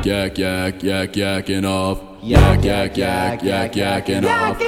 yak, yak, yak, yakking off. Yak, yak, yak, yak, yakking off.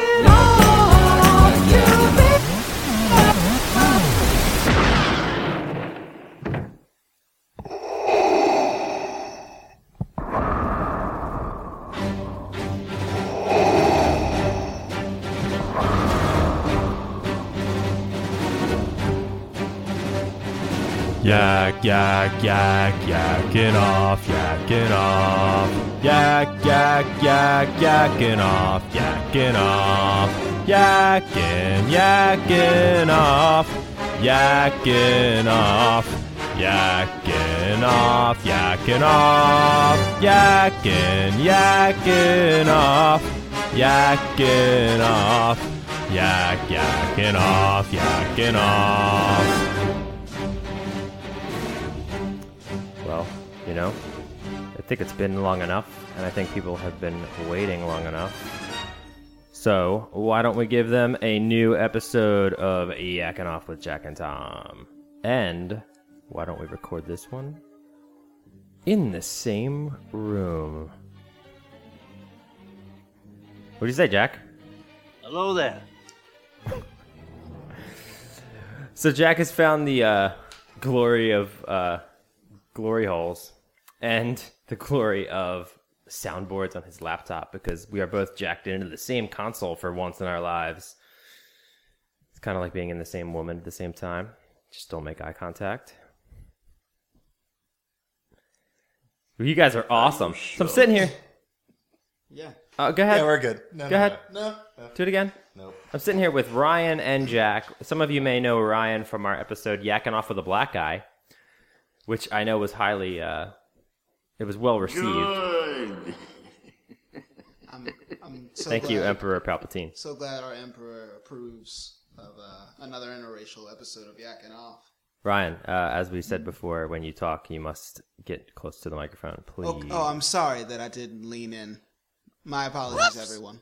Yak, yak, yak, yakking off, yakking off. Yak, yak, yak, yakking off, yakking off. Yakking, yakking off, yakking off. Yakking off, yakking off. Yakking, yakking off, yakking off. Yak, yakking off, yakking off. Well, you know, I think it's been long enough, and I think people have been waiting long enough. So, why don't we give them a new episode of Yakking Off with Jack and Tom? And why don't we record this one in the same room? What do you say, Jack? Hello there. So Jack has found the glory of glory holes and the glory of soundboards on his laptop because we are both jacked into the same console for once in our lives. It's kind of like being in the same woman at the same time. Just don't make eye contact. You guys are awesome. So I'm sitting here. Yeah. Go ahead. Yeah, we're good. Go ahead. No. Do it again. Nope. I'm sitting here with Ryan and Jack. Some of you may know Ryan from our episode Yakking Off with a Black Guy, which I know was highly, it was well received. Good. I'm so Thank you, glad- Emperor Palpatine. So glad our Emperor approves of another interracial episode of Yakking Off. Ryan, as we said before, when you talk, you must get close to the microphone, please. Oh, I'm sorry that I didn't lean in. My apologies, everyone.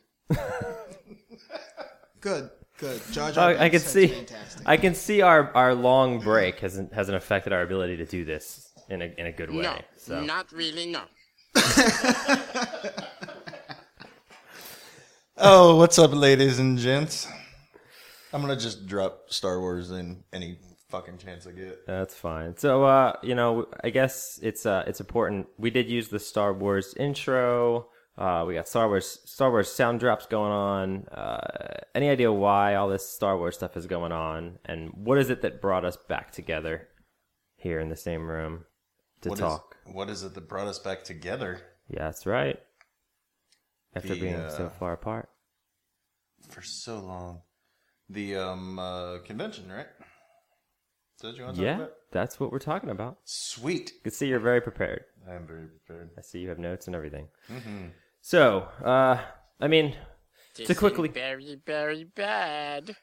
Good. Jar Jar I can Binks, see. that's fantastic. I can see our long break hasn't affected our ability to do this in a good way. No, So. not really, no. Oh, what's up, ladies and gents? I'm gonna just drop Star Wars in any fucking chance I get. That's fine. So, I guess it's important. We did use the Star Wars intro. We got Star Wars sound drops going on. Any idea why all this Star Wars stuff is going on? And what is it that brought us back together here in the same room to talk? What is it that brought us back together? Yeah, that's right. After being so far apart. For so long. The convention, right? Is that what you want to talk about? That's what we're talking about. Sweet. You can see you're very prepared. I am very prepared. I see you have notes and everything. Mm-hmm. So, This to quickly... is very, very bad.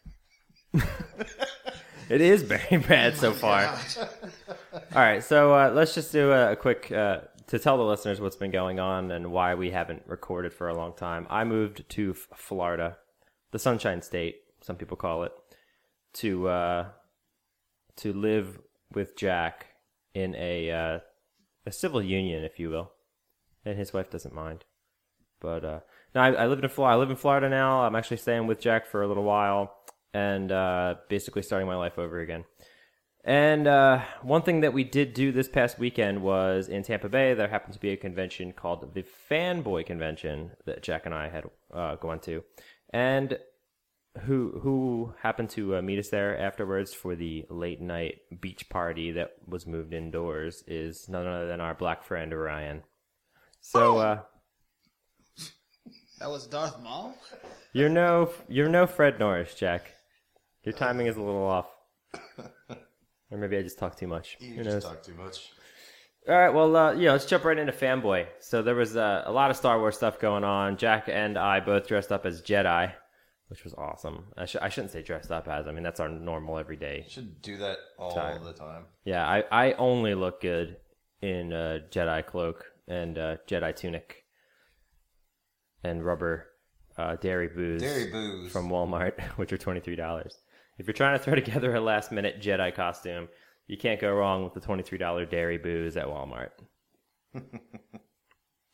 It is very bad so far. All right, so let's just do a quick... to tell the listeners what's been going on and why we haven't recorded for a long time. I moved to Florida, the Sunshine State, some people call it, to live with Jack in a civil union, if you will, and his wife doesn't mind. But no, I live in Florida. I live in Florida now. I'm actually staying with Jack for a little while, and basically starting my life over again. And one thing that we did do this past weekend was in Tampa Bay. There happened to be a convention called the Fanboy Convention that Jack and I had gone to, and who happened to meet us there afterwards for the late night beach party that was moved indoors is none other than our black friend Ryan. So That was Darth Maul? you're no Fred Norris, Jack. Your timing is a little off. Or maybe I just talk too much. You Who just knows? talk too much. All right, well, let's jump right into Fanboy. So there was a lot of Star Wars stuff going on. Jack and I both dressed up as Jedi, which was awesome. I shouldn't say dressed up as. I mean, that's our normal everyday. You should do that all the time. Yeah, I only look good in a Jedi cloak and Jedi tunic and rubber dairy booze from Walmart, which are $23. If you're trying to throw together a last-minute Jedi costume, you can't go wrong with the $23 dairy booze at Walmart.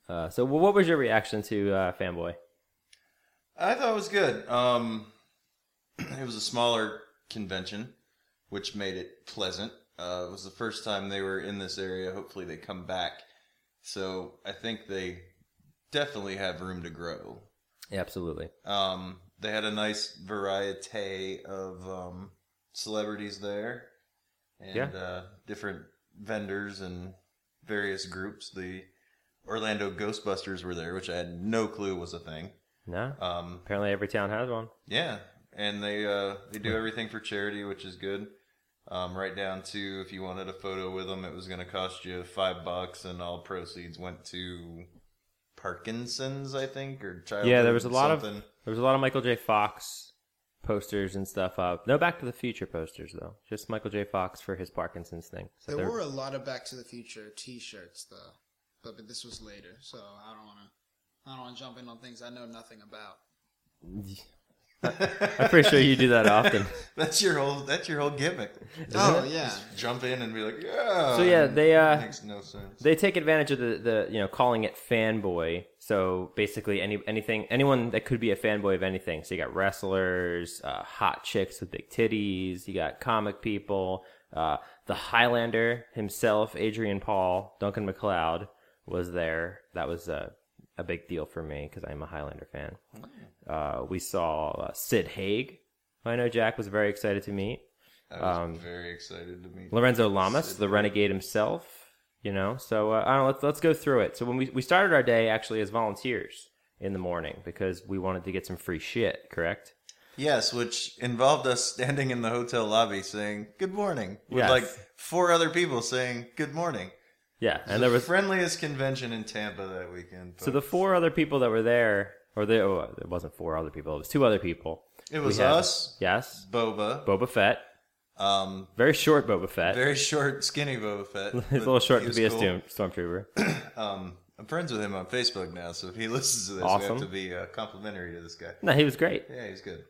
So what was your reaction to Fanboy? I thought it was good. It was a smaller convention, which made it pleasant. It was the first time they were in this area. Hopefully they come back. So I think they definitely have room to grow. Yeah, absolutely. They had a nice variety of celebrities there. And different vendors and various groups. The Orlando Ghostbusters were there, which I had no clue was a thing. No? Apparently every town has one. Yeah, and they do everything for charity, which is good. Right down to if you wanted a photo with them, it was going to cost you $5, and all proceeds went to Parkinson's, I think, or childhood. Yeah, there was a lot something. of Michael J. Fox posters and stuff up. No Back to the Future posters though. Just Michael J. Fox for his Parkinson's thing. So There were a lot of Back to the Future T-shirts though, but this was later, so I don't want to jump in on things I know nothing about. I'm pretty sure you do that often. That's your whole gimmick. Oh yeah, Just jump in and be like, yeah. So yeah, they makes no sense. they take advantage of the calling it fanboy. So basically anyone that could be a fanboy of anything. So you got wrestlers, hot chicks with big titties, you got comic people, the Highlander himself, Adrian Paul, Duncan MacLeod was there. That was a big deal for me because I'm a Highlander fan. We saw Sid Haig, who I know Jack was very excited to meet. I was very excited to meet Lorenzo Lamas, Sid the Haig. Renegade himself. So I don't know. Let's go through it. So when we started our day actually as volunteers in the morning because we wanted to get some free shit. Correct? Yes, which involved us standing in the hotel lobby saying good morning with Yes. like 4 other people saying good morning. Yeah, and the there was friendliest convention in Tampa that weekend. so the 4 other people that were there, it wasn't 4 other people. It was 2 other people. It was We had- us, Yes, Boba, Boba Fett. Very short Boba Fett. very short, skinny Boba Fett. He's a but little short he to was be cool. a stormtrooper. I'm friends with him on Facebook now, so if he listens to this, we Awesome. have to be complimentary to this guy. No, he was great. Yeah, he's good.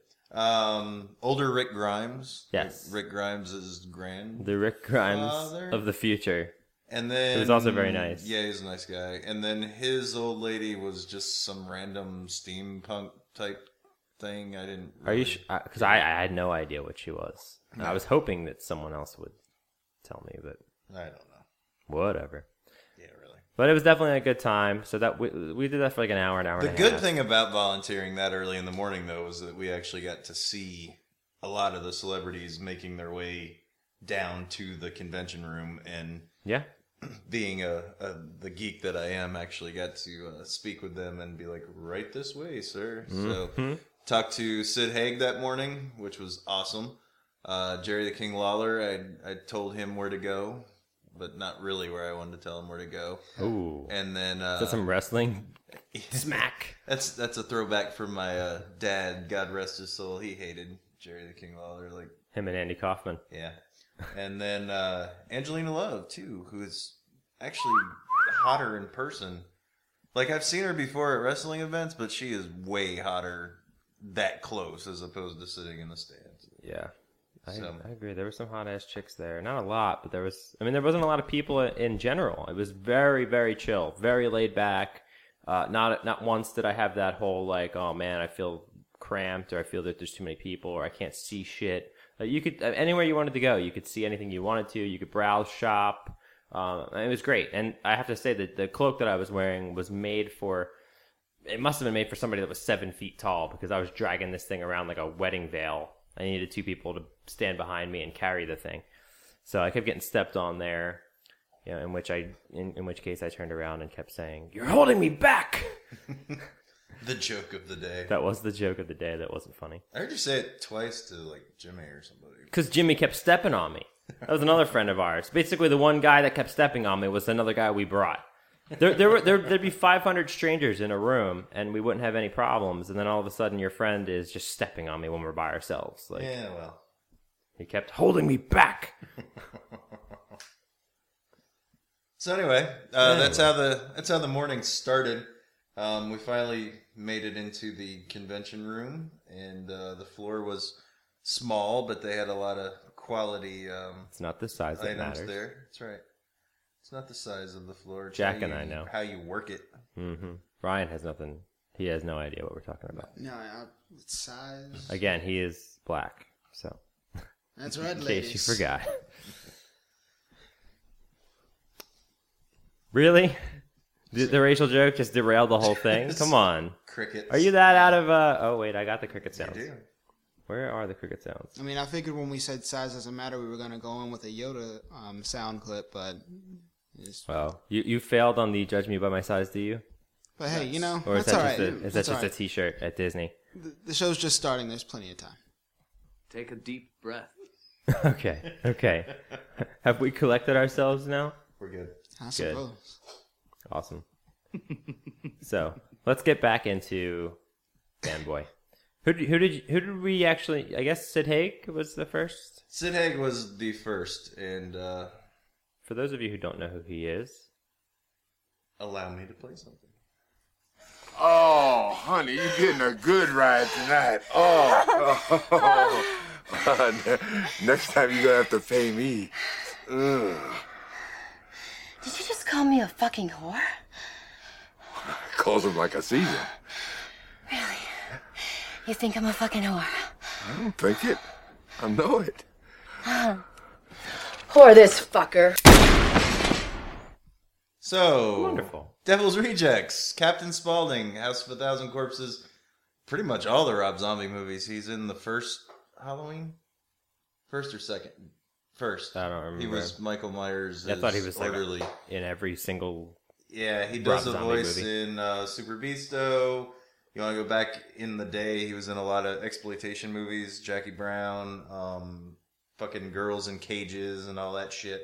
Older Rick Grimes. Yes. Rick Grimes is grand. The Rick Grimes Father. of the future. And then He was also very nice. Yeah, he's a nice guy. And then his old lady was just some random steampunk type thing. I didn't. Are you? really- Because I had no idea what she was. I was hoping that someone else would tell me, but I don't know. whatever. Yeah, really. But it was definitely a good time. So that we did that for like an hour The and a good half. thing about volunteering that early in the morning, though, was that we actually got to see a lot of the celebrities making their way down to the convention room, and Yeah. being the geek that I am, actually got to speak with them and be like, right this way, sir. Mm-hmm. So talked to Sid Haig that morning, which was awesome. Jerry the King Lawler, I told him where to go, but not really where I wanted to tell him where to go. Ooh. And then Is that some wrestling? Smack. that's a throwback from my dad. God rest his soul. He hated Jerry the King Lawler. Like, Him and Andy Kaufman. yeah. And then Angelina Love too, who is actually hotter in person. Like, I've seen her before at wrestling events, but she is way hotter that close as opposed to sitting in the stands. Yeah. So- I agree. There were some hot ass chicks there. Not a lot, but there wasn't a lot of people in general. It was very, very chill, very laid back. Not once did I have that whole like, oh man, I feel cramped, or I feel that there's too many people, or I can't see shit. You could anywhere you wanted to go, you could see anything you wanted to. You could browse, shop. It was great. And I have to say that the cloak that I was wearing was made for. It must have been made for somebody that was 7 feet tall, because I was dragging this thing around like a wedding veil. I needed 2 people to stand behind me and carry the thing. So I kept getting stepped on there. In which case I turned around and kept saying, "You're holding me back." The joke of the day. That was the joke of the day. That wasn't funny. I heard you say it twice to like Jimmy or somebody. Because Jimmy kept stepping on me. That was another friend of ours. Basically, the one guy that kept stepping on me was another guy we brought. There'd be 500 strangers in a room, and we wouldn't have any problems. And then all of a sudden, your friend is just stepping on me when we're by ourselves. Like, Yeah, well. he kept holding me back. So anyway, that's how the morning started. We finally made it into the convention room, and the floor was small, but they had a lot of quality It's not the size that items matters. there. That's right. It's not the size of the floor. It's Jack how and you- I know. how you work it. Mm-hmm. Ryan has nothing. He has no idea what we're talking about. No, size. Again, he is black, so That's right, in ladies. case you forgot. Really? The racial joke just derailed the whole thing? Come on. Crickets. Are you that out of... Oh, wait, I got the cricket sounds. I do. Where are the cricket sounds? I mean, I figured when we said size doesn't matter, we were going to go in with a Yoda sound clip, but... Well, you failed on the Judge Me By My Size, do you? But hey, you know, Or is that's all that right. just, is that just a T-shirt at Disney? The show's just starting. There's plenty of time. Take a deep breath. Okay. Have we collected ourselves now? We're good. I suppose. Awesome. So let's get back into Fanboy. Who did we actually? I guess Sid Haig was the first. Sid Haig was the first, and For those of you who don't know who he is, allow me to play something. Oh, honey, you're getting a good ride tonight. Oh. Next time you're gonna have to pay me. Ugh. Did you just call me a fucking whore? Calls him like I see him. Really? You think I'm a fucking whore? I don't think it. I know it. Whore this fucker. So, wonderful. Devil's Rejects, Captain Spaulding, House of a Thousand Corpses, pretty much all the Rob Zombie movies. He's in the first Halloween? First or second? First. I don't remember. He was Michael Myers' I thought he was orderly. like in every single. Yeah, he does Rob a Zombie voice movie. in Super Beasto. You want to go back in the day, he was in a lot of exploitation movies, Jackie Brown, fucking Girls in Cages and all that shit.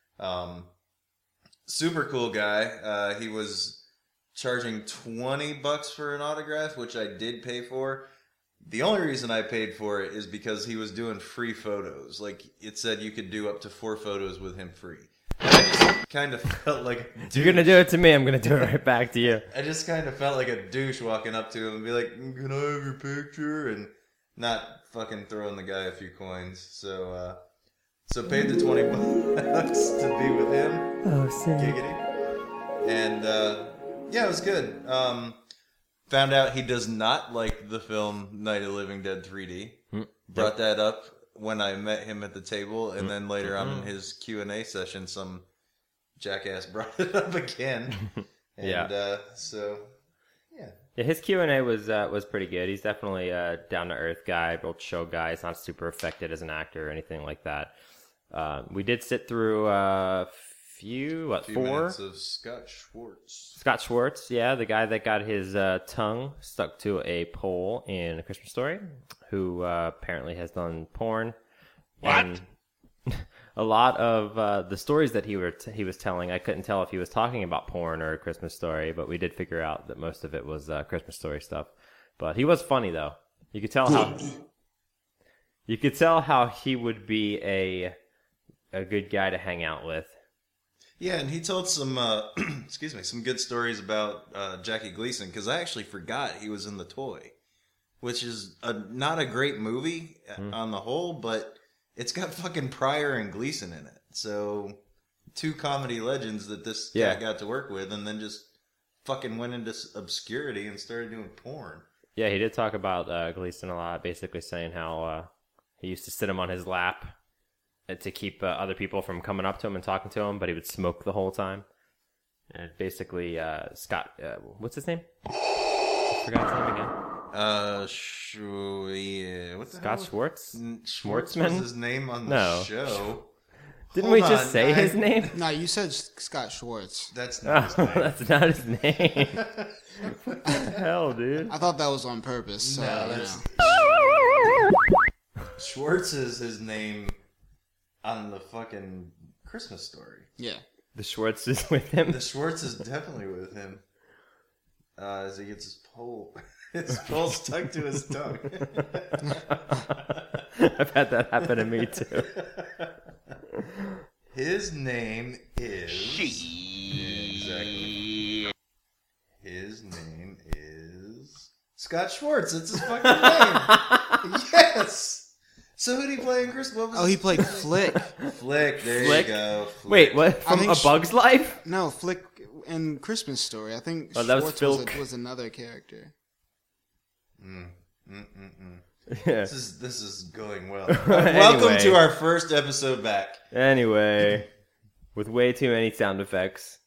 Super cool guy. He was charging $20 for an autograph, which I did pay for. The only reason I paid for it is because he was doing free photos. Like, it said you could do up to 4 photos with him free. And I just kind of felt like a douche. You're gonna do it to me. I'm gonna do it right back to you. I just kind of felt like a douche walking up to him and be like, "Can I have your picture?" and not fucking throwing the guy a few coins. So paid the $20 to be with him. Oh, sick. Giggity. And yeah, it was good. Found out he does not like the film Night of the Living Dead 3D. Brought that up when I met him at the table, and then later on in his Q&A session, some jackass brought it up again. And so, yeah. Yeah, his Q&A was pretty good. He's definitely a down-to-earth guy, real chill guy. He's not super affected as an actor or anything like that. We did sit through a few 4 minutes of Scott Schwartz. Scott Schwartz, yeah, the guy that got his tongue stuck to a pole in A Christmas Story, who apparently has done porn. What? And a lot of the stories that he was telling, I couldn't tell if he was talking about porn or A Christmas Story, but we did figure out that most of it was Christmas Story stuff. But he was funny though. You could tell how he would be a good guy to hang out with. Yeah, and he told some, some good stories about Jackie Gleason, because I actually forgot he was in The Toy, which is not a great movie on the whole, but it's got fucking Pryor and Gleason in it. So, 2 comedy legends that this guy got to work with, and then just fucking went into obscurity and started doing porn. Yeah, he did talk about Gleason a lot, basically saying how he used to sit him on his lap to keep other people from coming up to him and talking to him, but he would smoke the whole time. And basically, Scott, what's his name? I forgot his name again. What the Scott hell? Schwartz? Schwartz was his name on the No. show. Didn't Hold we just on, say his name? No, you said Scott Schwartz. That's not his name. That's not his name. What the hell, dude? I thought that was on purpose. So, No, you that's- know. Schwartz is his name on the fucking Christmas Story. Yeah. The Schwartz is with him? The Schwartz is definitely with him. As he gets his pole stuck to his tongue. I've had that happen to me too. His name is... Exactly. His name is... Scott Schwartz. It's his fucking name. Yes! So who did he play in Christmas? What was Oh, he played Flick. Flick, there Flick? you go. Wait, what? I From think A Bug's Life? No, Flick. in Christmas Story. I think Oh, that was Schwartz Phil. was another character. Yeah. This is going well. Welcome Anyway. to our first episode back. Anyway, with way too many sound effects.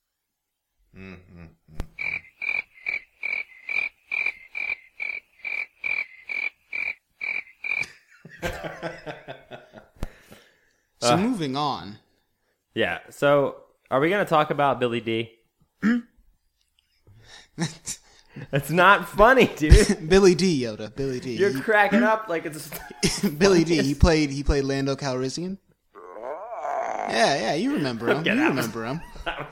So moving on. Yeah. So, are we going to talk about Billy D? It's not funny, dude. Billy D. Yoda. Billy D. You're cracking up like it's. Billy D. He played Lando Calrissian. Yeah, you remember him. Okay, You that remember him.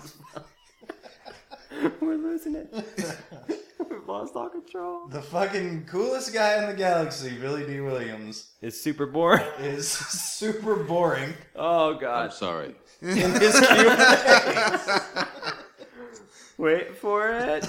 We're losing it. We've lost all control. The fucking coolest guy in the galaxy, Billy D. Williams, It's super boring. is super boring Oh I'm god. sorry. in his Q&A. Wait for it.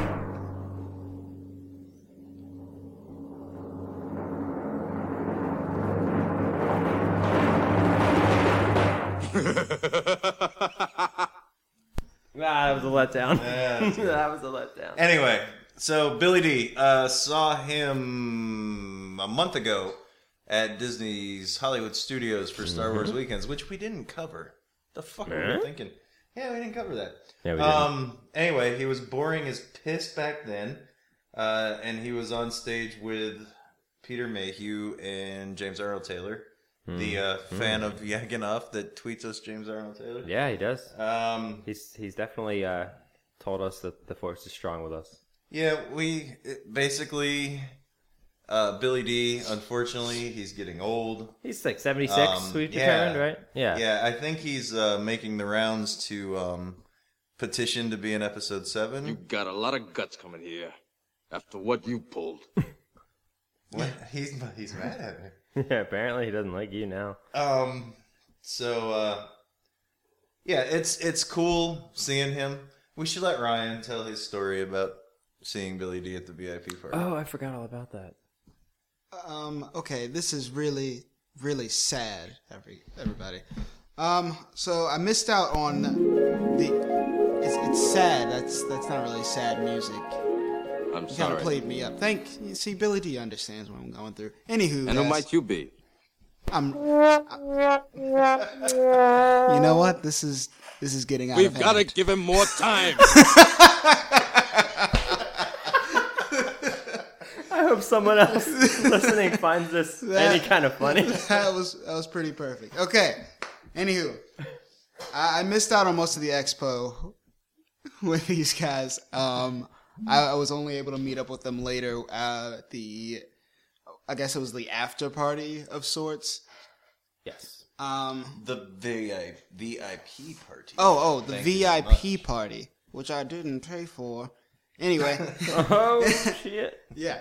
That was a letdown. Yeah, that's good. That was a letdown. Anyway, so Billy D. Saw him a month ago at Disney's Hollywood Studios for Star Wars Weekends, which we didn't cover. The fuck were we thinking? Yeah, we didn't cover that. Yeah, we didn't. Anyway, he was boring as piss back then, and he was on stage with Peter Mayhew and James Arnold Taylor, the fan of Yakinoff that tweets us James Arnold Taylor. Yeah, he does. He's Definitely told us that the Force is strong with us. Yeah, basically Billy D. Unfortunately, he's getting old. He's like 76. We've determined, right? Yeah. Yeah, I think he's making the rounds to petition to be in episode 7. You got a lot of guts coming here after what you pulled. What? He's mad at me. Yeah. Apparently, he doesn't like you now. So yeah, it's cool seeing him. We should let Ryan tell his story about seeing Billy D at the VIP party. Oh, I forgot all about that. Okay, this is really, really sad, everybody. So I missed out on it's sad. That's not really sad music. I'm You kind sorry. of played me up. You see, Billy D understands what I'm going through. Anywho, And who guys, might you be? I'm. You know what? This is getting out We've of got to hand. give him more time. I hope someone else listening finds this any kind of funny. That was pretty perfect. Okay. Anywho, I missed out on most of the expo with these guys. I was only able to meet up with them later at I guess it was the after party of sorts. Yes. The VIP party. The Thank you very much. VIP party, which I didn't pay for. Anyway. Oh shit. Yeah.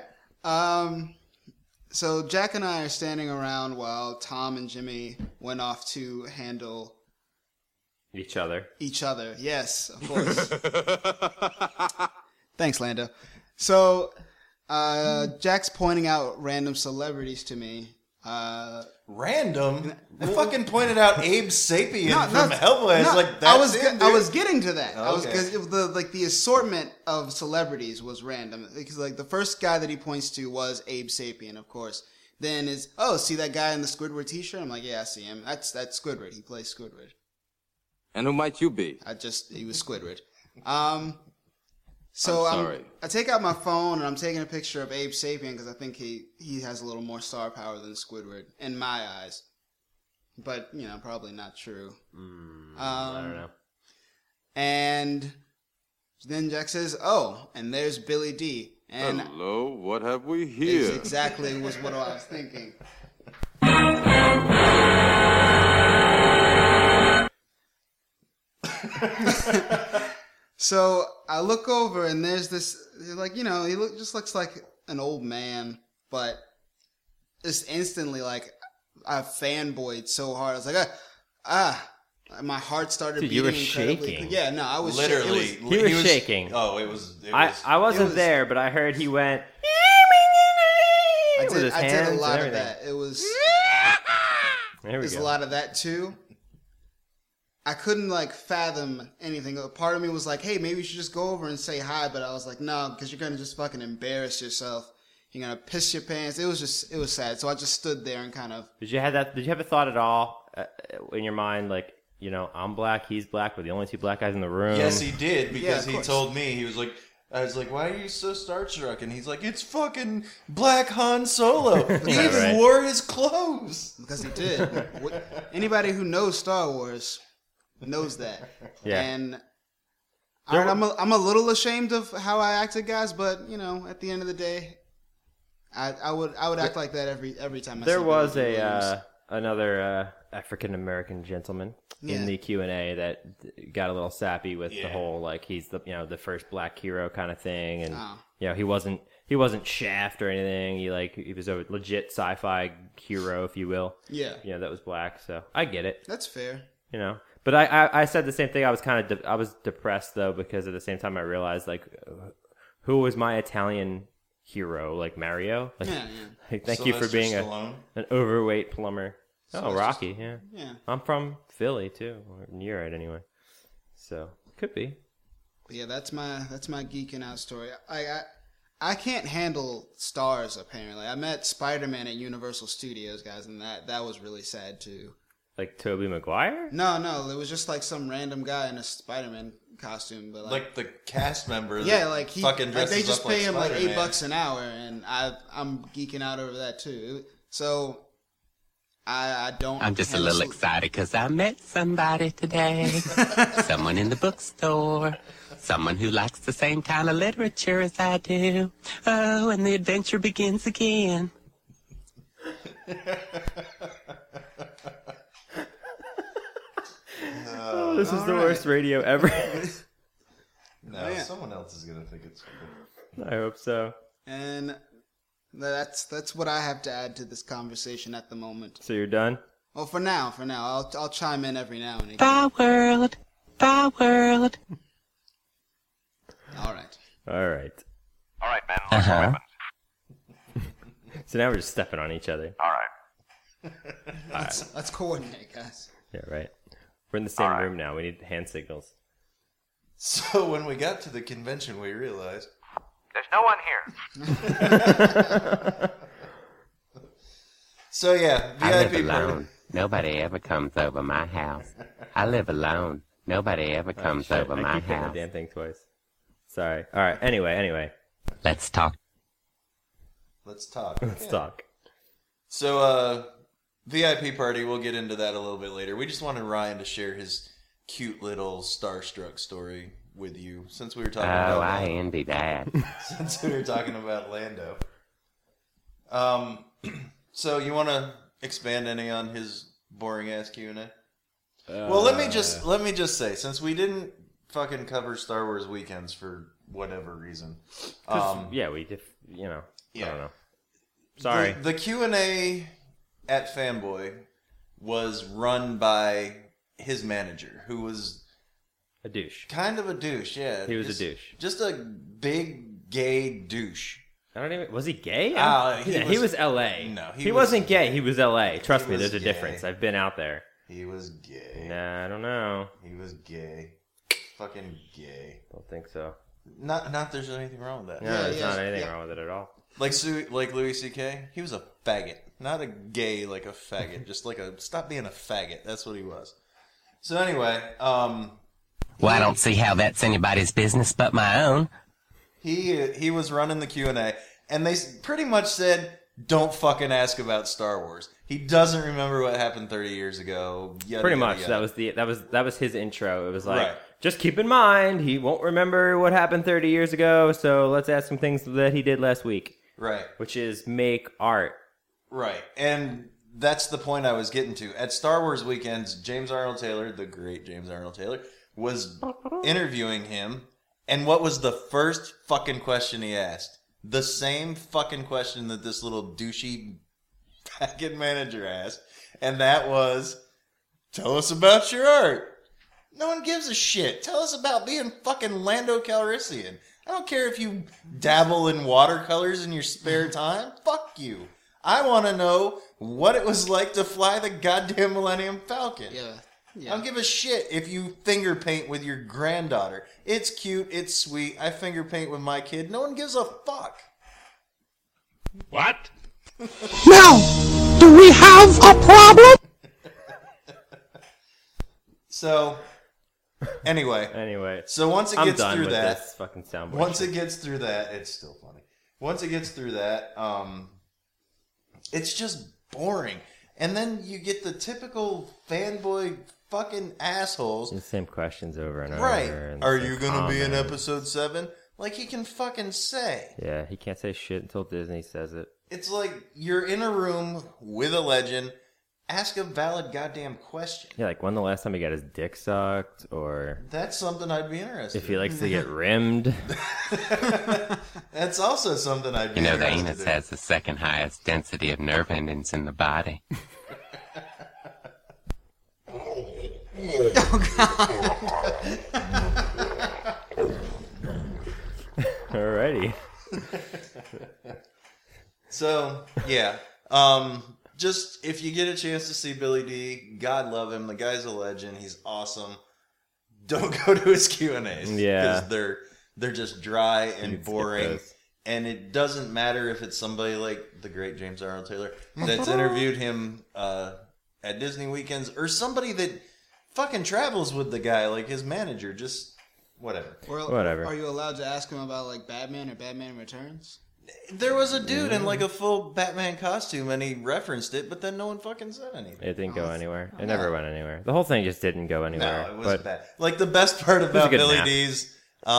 So Jack and I are standing around while Tom and Jimmy went off to handle Each other. each other. Yes, of course. Thanks, Lando. So Jack's pointing out random celebrities to me. Random? I fucking pointed out Abe Sapien No, from no, Hellboy. no, Like, that's it, I dude. was getting to that. Oh, okay. Because the assortment of celebrities was random. Because like the first guy that he points to was Abe Sapien, of course. Then is see that guy in the Squidward T-shirt? I'm like, yeah, I see him. That's Squidward. He plays Squidward. And who might you be? He was Squidward. So I'm sorry. I take out my phone and I'm taking a picture of Abe Sapien because I think he has a little more star power than Squidward in my eyes. But probably not true. I don't know. And then Jack says, "Oh, and there's Billy D." And Hello, what have we here? exactly was what I was thinking. So I look over and there's this, like, he just looks like an old man, but just instantly, like, I fanboyed so hard. I was like, my heart started Dude, you beating were incredibly. shaking. Yeah, no, I was Literally. He was shaking. Oh, it was. I wasn't it was- there, but I heard he went. I with did, his I hands did a lot and of everything. that. It was There we there's go. a lot of that too. I couldn't like fathom anything. A part of me was like, hey, maybe you should just go over and say hi. But I was like, no, because you're going to just fucking embarrass yourself. You're going to piss your pants. It was sad. So I just stood there and kind of. Did you have a thought at all in your mind, like, I'm black, he's black, we're the only two black guys in the room? Yes, he did, because Yeah, he told me, he was like, I was like, why are you so starstruck? And he's like, it's fucking Black Han Solo. He even Right. wore his clothes. Because he did. Anybody who knows Star Wars knows that. Yeah. And I'm a little ashamed of how I acted, guys. But at the end of the day, I would act like that every time. There was another African American gentleman in Yeah. the Q&A that got a little sappy with the whole like he's the first black hero kind of thing, and he wasn't Shaft or anything. He was a legit sci-fi hero, if you will. Yeah. That was black. So I get it. That's fair. But I said the same thing. I was I was depressed though, because at the same time I realized like who was my Italian hero, like Mario. Like, Yeah. like, thank you for Sylvester being Stallone. an overweight plumber. Sylvester Rocky, yeah. Yeah. I'm from Philly too, or near it anyway. So could be. But yeah, that's my geeking out story. I can't handle stars. Apparently, I met Spider-Man at Universal Studios, guys, and that was really sad too. Like Tobey Maguire? No, it was just like some random guy in a Spider-Man costume, but Like the cast member. yeah, that like he fucking like they dresses just up pay him like Spider-Man. $8 an hour, and I'm geeking out over that too. So I don't. I'm just a handle little so- excited because I met somebody today. Someone in the bookstore. Someone who likes the same kind of literature as I do. Oh, and the adventure begins again. Oh, this is the worst radio ever. No, yeah. someone else is gonna think it's funny. I hope so. And that's what I have to add to this conversation at the moment. So you're done? Well, for now, I'll chime in every now and again. Bye, world. Bye, world. All right. All right. All right, men. Look for weapons. So now we're just stepping on each other. All right. Let's coordinate, guys. Yeah, right. We're in the same All right. room now. We need hand signals. So when we got to the convention, we realized There's no one here. So yeah, I live VIP party. alone. Nobody ever comes over my house. I live alone. Nobody ever comes Shit, over I my keep hitting house. the damn thing twice. Sorry. All right. Anyway. Let's talk. Let's talk. Let's talk. So VIP party, we'll get into that a little bit later. We just wanted Ryan to share his cute little starstruck story with you since we were talking Oh, about I envy that. since we were talking about Lando. So you want to expand any on his boring ass Q&A? Well, let me just say, since we didn't fucking cover Star Wars weekends for whatever reason, Yeah, we did. I don't know. the, Sorry. the Q&A at Fanboy was run by his manager, who was A douche. kind of a douche. Yeah, He was a just- douche. just a big gay douche. I don't even. Was he gay? He He was L.A. No, he he was- wasn't gay. He was L.A. Trust me, was there's a gay. difference. I've been out there. He was gay. Nah, I don't know. He was gay. Fucking gay. Don't think so. Not there's anything wrong with that. No, there's not anything wrong with it at all. Like Louis C.K., he was a faggot. Not a gay like a faggot. Just like stop being a faggot. That's what he was. So anyway, Well, I don't see how that's anybody's business but my own. he was running the Q&A, and they pretty much said, don't fucking ask about Star Wars. He doesn't remember what happened 30 years ago. Yada, Pretty yada, much. yada. That was his intro. It was like, Right. just keep in mind he won't remember what happened 30 years ago. So let's ask him things that he did last week, Right. which is make art. Right. And that's the point I was getting to. At Star Wars weekends, James Arnold Taylor, the great James Arnold Taylor, was interviewing him. And what was the first fucking question he asked? The same fucking question that this little douchey fucking manager asked. And that was, tell us about your art. No one gives a shit. Tell us about being fucking Lando Calrissian. I don't care if you dabble in watercolors in your spare time. Fuck you. I want to know what it was like to fly the goddamn Millennium Falcon. Yeah. I don't give a shit if you finger paint with your granddaughter. It's cute. It's sweet. I finger paint with my kid. No one gives a fuck. What? Now, do we have a problem? So, anyway. So once it I'm gets done through with that, this fucking soundboard once shit. it gets through that, it's still funny. Once it gets through that, it's just boring. And then you get the typical fanboy fucking assholes. The same questions over and Right. over. And Are the you same going to be in comments. episode 7? Like he can fucking say. Yeah, he can't say shit until Disney says it. It's like you're in a room with a legend. Ask a valid goddamn question. Yeah, like when the last time he got his dick sucked, or That's something I'd be interested if he likes to get rimmed. That's also something I'd be You know, the interested anus in. has the second highest density of nerve endings in the body. Alrighty. So, yeah. Just if you get a chance to see Billy D, God love him. The guy's a legend. He's awesome. Don't go to his Q&As. Yeah. Because they're just dry and can skip boring. those. And it doesn't matter if it's somebody like the great James Arnold Taylor that's interviewed him at Disney weekends, or somebody that fucking travels with the guy, like his manager. Just whatever. Whatever. Are you allowed to ask him about like Batman or Batman Returns? There was a dude in like a full Batman costume, and he referenced it, but then no one fucking said anything. It didn't go anywhere. It never went anywhere. The whole thing just didn't go anywhere. No, it was but bad. Like the best part a about good Billy nap. D's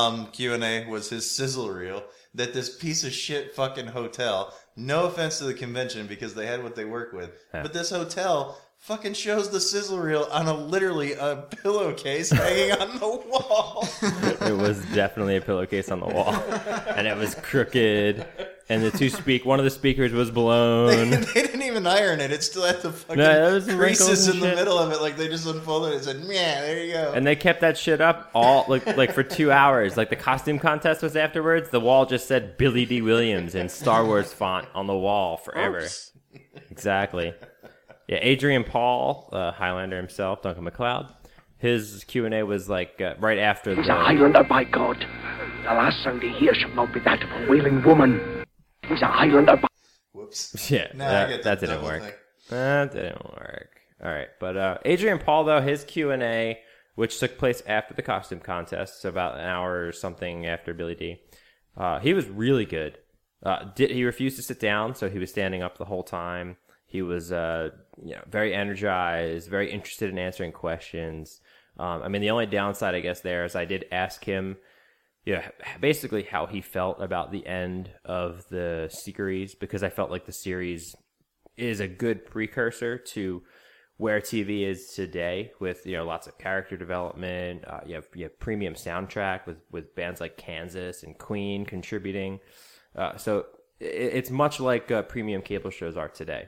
Q&A was his sizzle reel that this piece of shit fucking hotel, no offense to the convention because they had what they work with, Yeah. but this hotel fucking shows the sizzle reel on literally a pillowcase hanging on the wall. it was definitely a pillowcase on the wall, and it was crooked. And one of the speakers was blown. They didn't even iron it. It still had the fucking No, there was some creases wrinkles in and the shit. middle of it. Like they just unfolded it and said, "Yeah, there you go." And they kept that shit up all like for 2 hours. Like the costume contest was afterwards. The wall just said Billy D. Williams in Star Wars font on the wall forever. Oops. Exactly. Yeah, Adrian Paul, Highlander himself, Duncan MacLeod. His Q&A was like right after He's a Highlander, by God. The last sound he hears shall not be that of a wailing woman. He's a Highlander. Whoops. Yeah, Nah, I get that the didn't double work. thing. That didn't work. All right, but Adrian Paul though, his Q&A, which took place after the costume contest, so about an hour or something after Billy D, he was really good. He refused to sit down, so he was standing up the whole time. He was very energized, very interested in answering questions. I mean, the only downside, I guess, there is I did ask him, basically how he felt about the end of the series, because I felt like the series is a good precursor to where TV is today, with lots of character development. You have premium soundtrack with bands like Kansas and Queen contributing. So it's much like premium cable shows are today.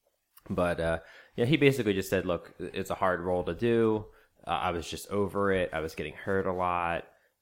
But he basically just said, look, it's a hard role to do. I was just over it. I was getting hurt a lot.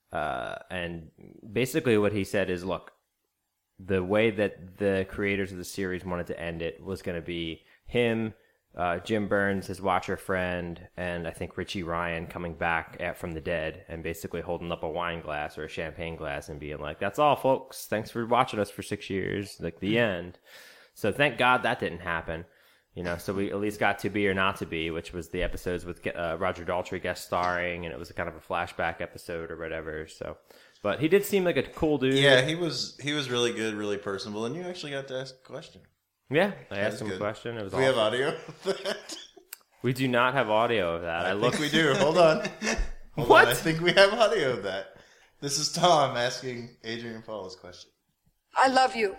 And basically what he said is, look, the way that the creators of the series wanted to end it was going to be him, Jim Burns, his Watcher friend, and I think Richie Ryan coming back from the dead and basically holding up a wine glass or a champagne glass and being like, that's all, folks. Thanks for watching us for 6 years. Like the end. So thank God that didn't happen. So we at least got To Be or Not to Be, which was the episodes with Roger Daltrey guest starring, and it was a kind of a flashback episode or whatever. So, but he did seem like a cool dude. Yeah, he was really good, really personable, and you actually got to ask a question. Yeah, I asked was him good. a question. It was Do we have awesome. audio of that? We do not have audio of that. I think we do. Hold on. What? I think we have audio of that. This is Tom asking Adrian Paul's question. I love you.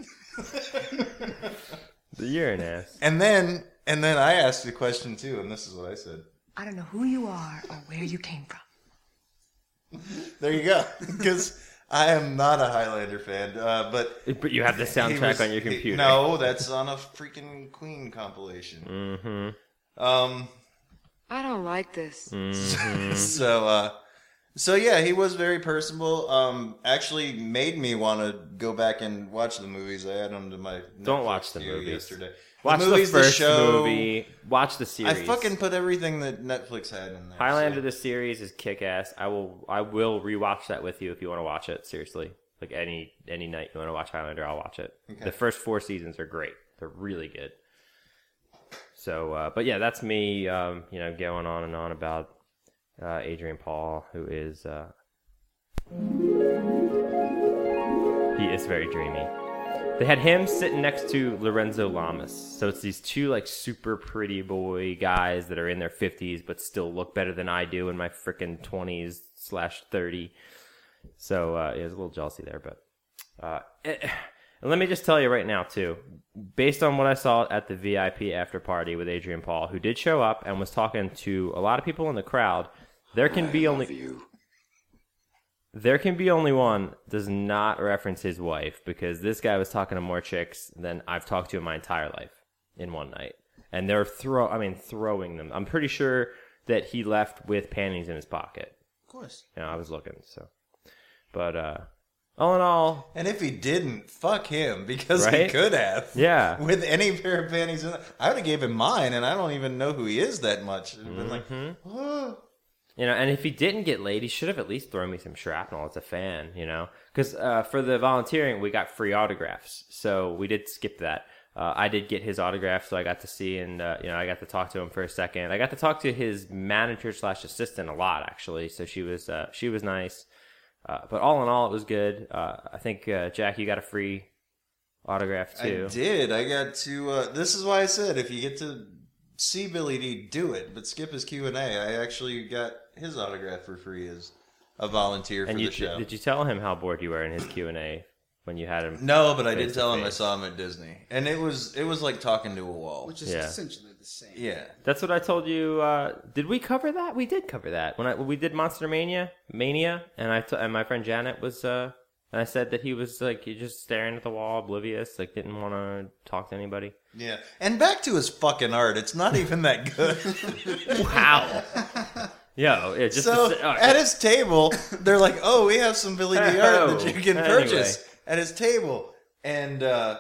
You're an ass. And then I asked a question too, and this is what I said. I don't know who you are or where you came from. There you go. Because I am not a Highlander fan, but you have the soundtrack on your computer. No, that's on a freaking Queen compilation. I don't like this. So So yeah, he was very personable. Actually made me want to go back and watch the movies. I had them to my Don't Netflix watch the queue movies. yesterday. Watch the movies, first show. movie. Watch the series. I fucking put everything that Netflix had in there. Highlander so. the series is kick ass. I will rewatch that with you if you want to watch it. Seriously, like any night you want to watch Highlander, I'll watch it. Okay. The first 4 seasons are great. They're really good. So, but yeah, that's me. Going on and on about Adrian Paul, who is he is very dreamy. They had him sitting next to Lorenzo Lamas. So it's these two like super pretty boy guys that are in their 50s but still look better than I do in my freaking 20s/30. So there's a little jealousy there, but and let me just tell you right now too, based on what I saw at the VIP after party with Adrian Paul, who did show up and was talking to a lot of people in the crowd, there can be only one does not reference his wife, because this guy was talking to more chicks than I've talked to in my entire life in one night. And they're throwing them. I'm pretty sure that he left with panties in his pocket. Of course. I was looking, so. But, all in all. And if he didn't, fuck him, because he Right? could have. Yeah. With any pair of panties in it. I would have gave him mine, and I don't even know who he is that much. It'd been like, oh. And if he didn't get laid, he should have at least thrown me some shrapnel as a fan, Because for the volunteering, we got free autographs. So we did skip that. I did get his autograph, so I got to see and, I got to talk to him for a second. I got to talk to his manager/assistant a lot, actually. So she was nice. But all in all, it was good. I think, Jack, you got a free autograph, too. I did. I got to... this is why I said, if you get to see Billy D, do it. But skip his Q&A. I actually got his autograph for free as a volunteer for the show. Did you tell him how bored you were in his Q&A when you had him? No, but I did tell him I saw him at Disney. And it was like talking to a wall. Which is essentially the same. Yeah. That's what I told you. Did we cover that? We did cover that. When we did Monster Mania, and my friend Janet was... and I said that he was like just staring at the wall, oblivious, like didn't want to talk to anybody. Yeah. And back to his fucking art. It's not even that good. Wow. Yo, just at his table, they're like, "Oh, we have some Billy D art that you can purchase at his table," and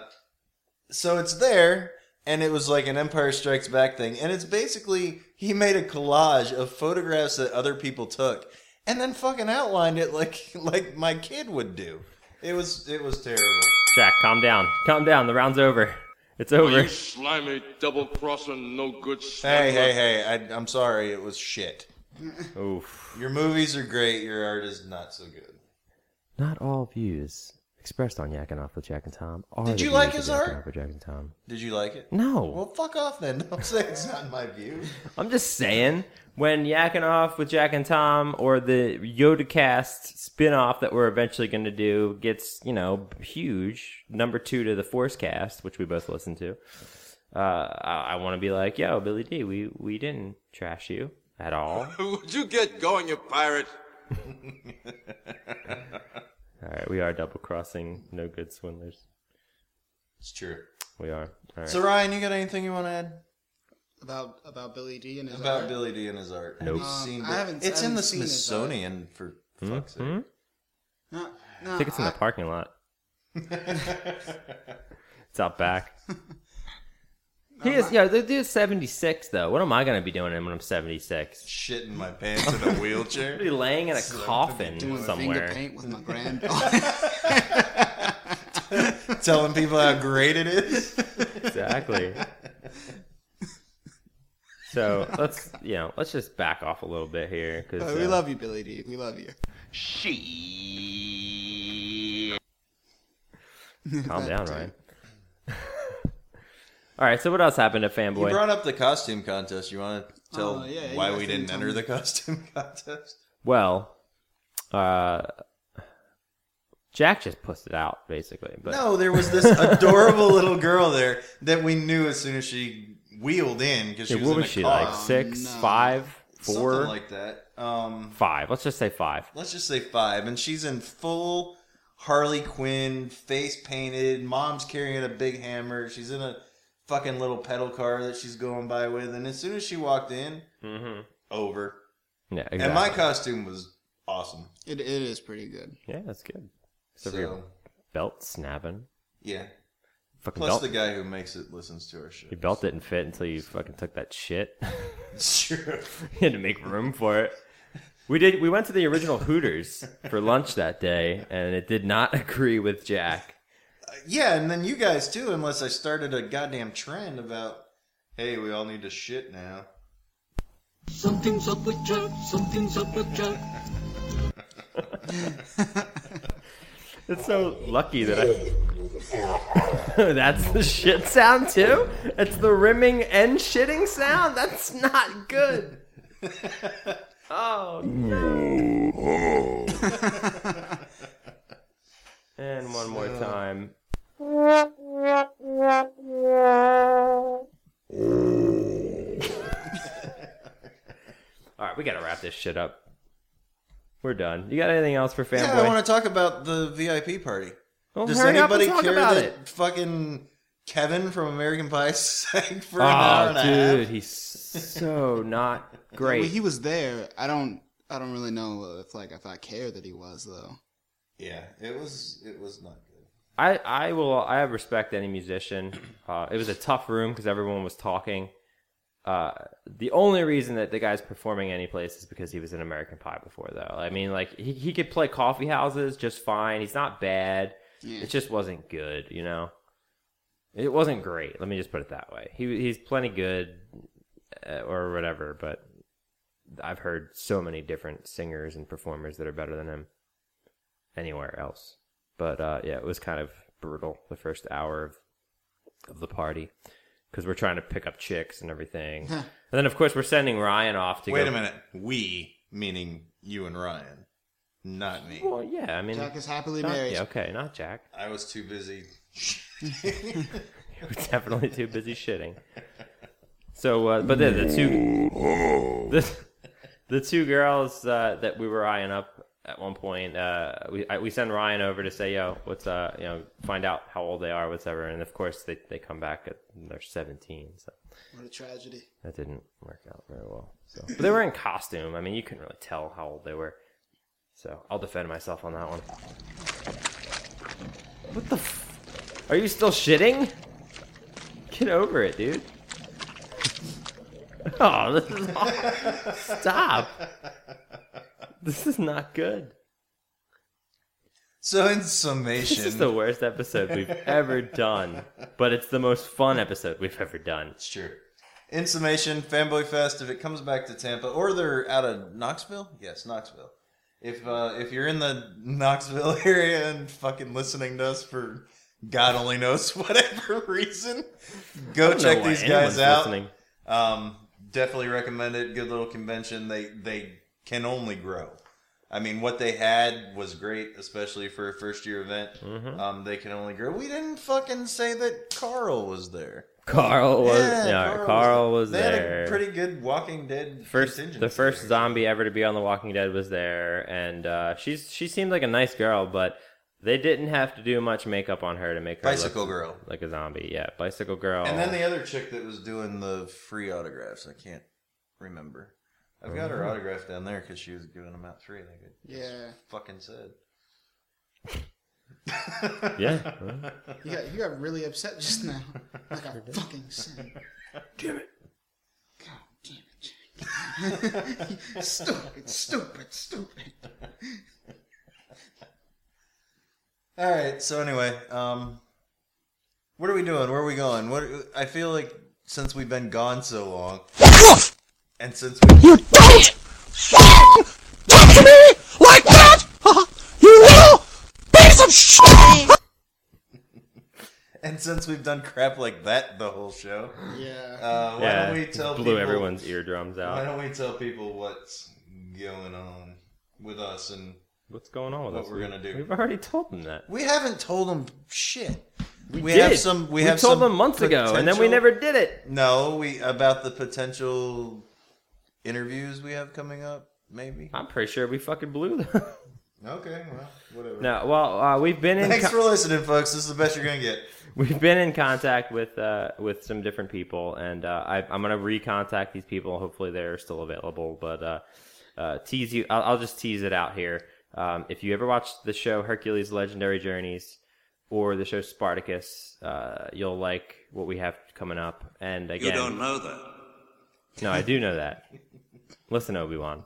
so it's there, and it was like an Empire Strikes Back thing, and it's basically he made a collage of photographs that other people took, and then fucking outlined it like my kid would do. It was terrible. Jack, calm down. Calm down. The round's over. It's over. You slimy, double-crossing, no good Hey, I'm sorry. It was shit. Oof. Your movies are great. Your art is not so good. Not all views expressed on Yakking Off with Jack and Tom are Did the you like views his of Yakking art? Off with Jack and Tom. Did you like it? No. Well, fuck off then. Don't say it's not my view. I'm just saying, when Yakking Off with Jack and Tom or the YodaCast spin-off that we're eventually going to do gets, huge, number 2 to the Forcecast, which we both listen to, I want to be like, yo, Billy D, we didn't trash you at all. Would you get going, you pirate? All right, we are double-crossing no good swindlers. It's true. We are. All right. So, Ryan, you got anything you want to add? About Billy D and his About art? Billy D and his art. Nope. It's in the Smithsonian, for fuck's sake. Mm-hmm. No, I think it's in the parking lot. It's out back. The dude's 76, though. What am I going to be doing when I'm 76? Shitting my pants in a wheelchair? Be laying in a coffin doing somewhere. Finger paint with my granddaughter. Telling people how great it is. Exactly. So let's just back off a little bit here, because we love you, Billy D. We love you. Calm down, Ryan. All right, so what else happened at Fanboy? You brought up the costume contest. You want to tell why we didn't enter the costume contest? Well, Jack just pussed it out, basically. But no, there was this adorable little girl there that we knew as soon as she wheeled in, because she was what in was a she, car. like 6, 5, 4? Something like that. 5. Let's just say 5. Let's just say 5. And she's in full Harley Quinn, face painted. Mom's carrying a big hammer. She's in a fucking little pedal car that she's going by with. And as soon as she walked in, over. Yeah, exactly. And my costume was awesome. It is pretty good. Yeah, that's good. Except for your belt snapping. Yeah. Fucking Plus belt. the guy who makes it listens to our show. Your belt didn't fit until you fucking took that shit. It's true. You had to make room for it. We went to the original Hooters for lunch that day, and it did not agree with Jack. Yeah, and then you guys too, unless I started a goddamn trend about, hey, we all need to shit now. Something's up with Jack. Something's up with Jack. It's so lucky that I... That's the shit sound too? It's the rimming and shitting sound? That's not good. Oh, no. And one more time. Alright, we gotta wrap this shit up. We're done. You got anything else for Fanboy? Yeah, I want to talk about the VIP party. Well, Does hurry up and anybody talk care about that it. fucking Kevin from American Pie sang for an hour and a dude, half? he's so not great. Well, he was there. I don't really know if I care that he was though. Yeah, it was not good. I respect any musician. It was a tough room because everyone was talking. The only reason that the guy's performing any place is because he was in American Pie before, though. I mean, like, he could play coffee houses just fine. He's not bad. Yeah. It just wasn't good, you know? It wasn't great. Let me just put it that way. He's plenty good or whatever, but I've heard so many different singers and performers that are better than him anywhere else. But, yeah, it was kind of brutal the first hour of the party. Because we're trying to pick up chicks and everything. And then, of course, we're sending Ryan off to Wait a minute. We, meaning you and Ryan. Not me. Well, yeah, I mean... Jack is happily not, married. Yeah, okay, not Jack. I was too busy. You were definitely too busy shitting. So, but the two girls that we were eyeing up at one point, we send Ryan over to say, yo, what's find out how old they are, whatever, and of course they come back they're 17. So what a tragedy. that didn't work out very well. So, but they were in costume. I mean, you couldn't really tell how old they were. So I'll defend myself on that one. What the? Are you still shitting? Get over it, dude. Oh, this is stop. This is not good. So in summation... This is the worst episode we've ever done, but it's the most fun episode we've ever done. It's true. In summation, Fanboy Fest, if it comes back to Tampa, or they're out of Knoxville? Yes, Knoxville. If you're in the Knoxville area and fucking listening to us for God only knows whatever reason, go check these guys out. Definitely recommend it. Good little convention. They can only grow. I mean, what they had was great, especially for a first-year event. Mm-hmm. They can only grow. We didn't fucking say that Carl was there. Carl was they there. had a pretty good Walking Dead The first zombie ever to be on The Walking Dead was there, and she seemed like a nice girl, but they didn't have to do much makeup on her to make her Bicycle look Girl, like a zombie. Yeah, Bicycle Girl. And then the other chick that was doing the free autographs, I can't remember. I've got her autograph down there because she was giving them out free. Like Yeah. fucking said. Yeah. You got really upset just now. Like I fucking said. Damn it. God damn it. Stupid. All right. So anyway, what are we doing? Where are we going? I feel like since we've been gone so long, and since You don't talk to me like that, you little piece of shit. and since we've done crap like that the whole show, yeah. Why don't we tell blew people, everyone's eardrums out. Why don't we tell people what's going on with us and what's going on with what us? we're gonna do? We've already told them that. We haven't told them shit. We did. We told them months ago, and then we never did it. No, about the potential interviews we have coming up. Maybe. I'm pretty sure we fucking blew them. Okay, well, whatever. No, well, we've been in. Thanks for listening, folks. This is the best you're gonna get. We've been in contact with some different people, and I'm gonna recontact these people. Hopefully, they're still available. But tease you. I'll just tease it out here. If you ever watched the show Hercules Legendary Journeys or the show Spartacus, you'll like what we have coming up. And again, You don't know that. No, I do know that. Listen, Obi-Wan.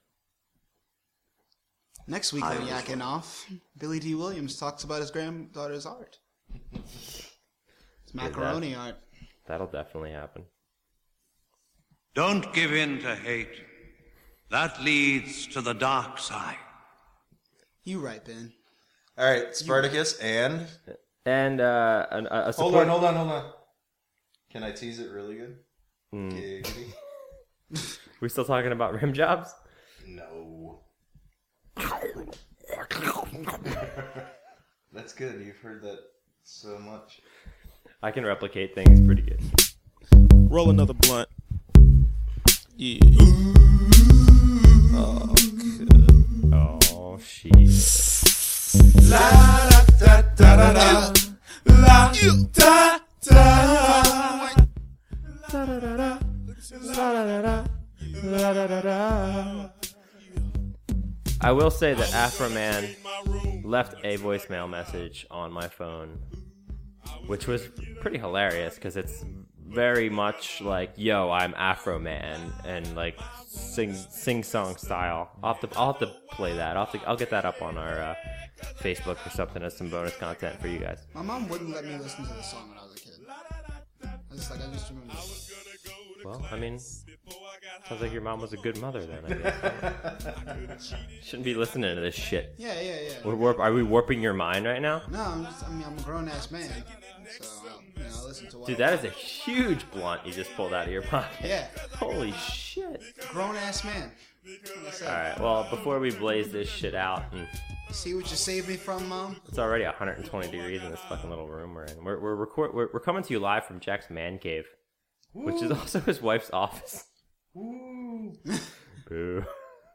Next week on Yakking Off, Billy D. Williams talks about his granddaughter's art. It's macaroni art. That'll definitely happen. Don't give in to hate. That leads to the dark side. You right, Ben. All right, Spartacus and a hold support... on. Can I tease it really good? Giggity. We still talking about rim jobs? No. That's good. You've heard that so much. I can replicate things pretty good. Roll another blunt. Yeah. Oh, shit. La da da da da la da da I will say that Afro Man left a voicemail message on my phone, which was pretty hilarious because it's very much like, "Yo, I'm Afro Man," and like sing song style. I'll have to play that. I'll get that up on our Facebook or something as some bonus content for you guys. My mom wouldn't let me listen to the song when I was a kid. I just remember. Well, I mean, sounds like your mom was a good mother then, I guess. Shouldn't be listening to this shit. Yeah. Are we warping your mind right now? No, I'm a grown-ass man. So, I listen to what Dude, that is a huge blunt you just pulled out of your pocket. Yeah. Holy shit. Grown-ass man. Alright, well, before we blaze this shit out and... See what you saved me from, Mom? It's already 120 degrees in this fucking little room we're in. We're coming to you live from Jack's man cave, which is also his wife's office. Woo. Boo.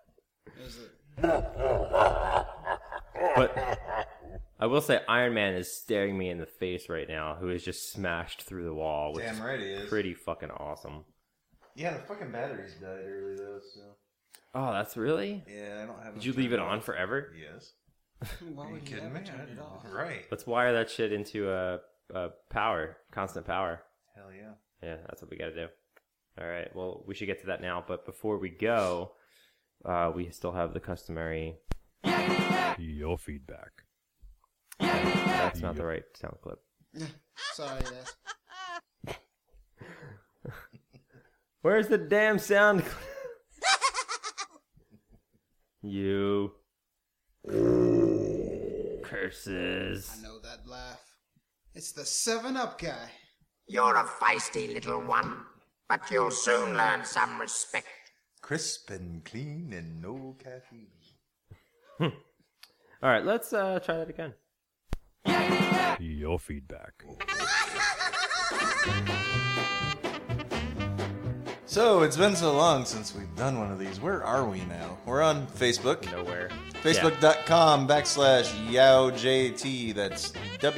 But I will say Iron Man is staring me in the face right now, who is just smashed through the wall, which Damn right he is. Pretty fucking awesome. Yeah, the fucking batteries died early though, so... Oh, that's really? Yeah, I don't have... Did you leave it on forever? Yes. Why would you kidding me? turn it off? Right. Let's wire that shit into constant power. Hell yeah. Yeah, that's what we gotta do. Alright, well, we should get to that now, but before we go, we still have the customary... Your feedback. That's not the right sound clip. Sorry, guys. Where's the damn sound clip? You. Curses. I know that laugh. It's the 7-Up guy. You're a feisty little one, but you'll soon learn some respect. Crisp and clean and no caffeine. Alright, let's try that again. Your feedback. So, it's been so long since we've done one of these. Where are we now? We're on Facebook. Nowhere. Facebook.com/YOWJT. That's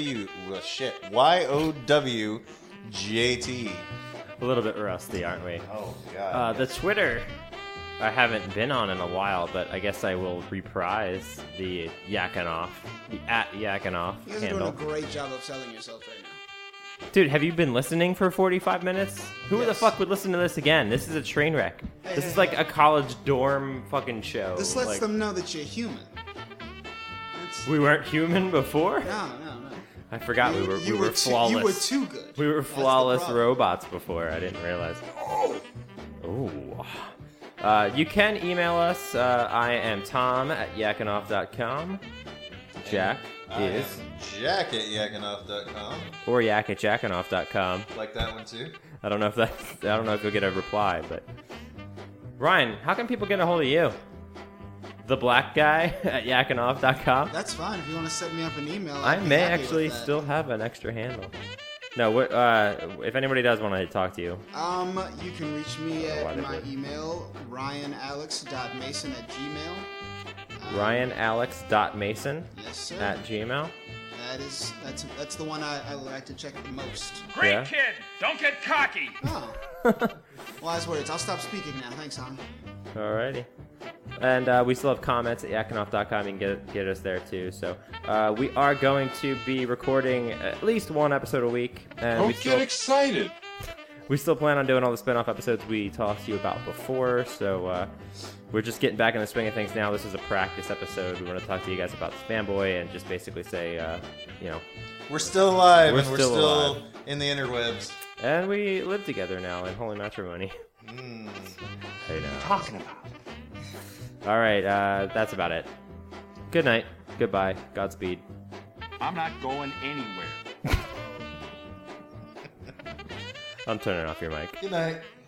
YOWJT. A little bit rusty, aren't we? Oh, God. The Twitter, I haven't been on in a while, but I guess I will reprise the Yakanoff, the @Yakanoff You guys are handle. doing a great job of selling yourselves right now. Dude, have you been listening for 45 minutes? Who the fuck would listen to this again? This is a train wreck. This is like a college dorm fucking show. This lets like, them know that you're human. we weren't human before? No. I forgot we were flawless. You were too good. We were flawless robots before. I didn't realize. Ooh. You can email us. I am Tom at yakanoff.com. Jack is Jack at yakanoff.com. or Yak at jakanoff.com. Like that one too. I don't know if you'll get a reply, but Ryan, how can people get a hold of you? The black guy at yakanoff.com. That's fine. If you want to set me up an email, I I'd be may happy actually with that. still have an extra handle. No, if anybody does want to talk to you, You can reach me why at they my would. email, ryanalex.mason@gmail. ryanalex.mason Yes, sir. at gmail. That's the one I like to check the most. Great Yeah. kid! Don't get cocky! Oh. Wise words. I'll stop speaking now. Thanks, hon. Alrighty. And we still have comments at yakinoff.com. You can get us there too. So we are going to be recording at least one episode a week. And Don't get excited. We still plan on doing all the spin-off episodes we talked to you about before. So we're just getting back in the swing of things now. This is a practice episode. We want to talk to you guys about Spam Boy and just basically say, we're still alive. We're and still we're still alive. in the interwebs. And we live together now in holy matrimony. Hey now. Talking about. All right, that's about it. Good night. Goodbye. Godspeed. I'm not going anywhere. I'm turning off your mic. Good night.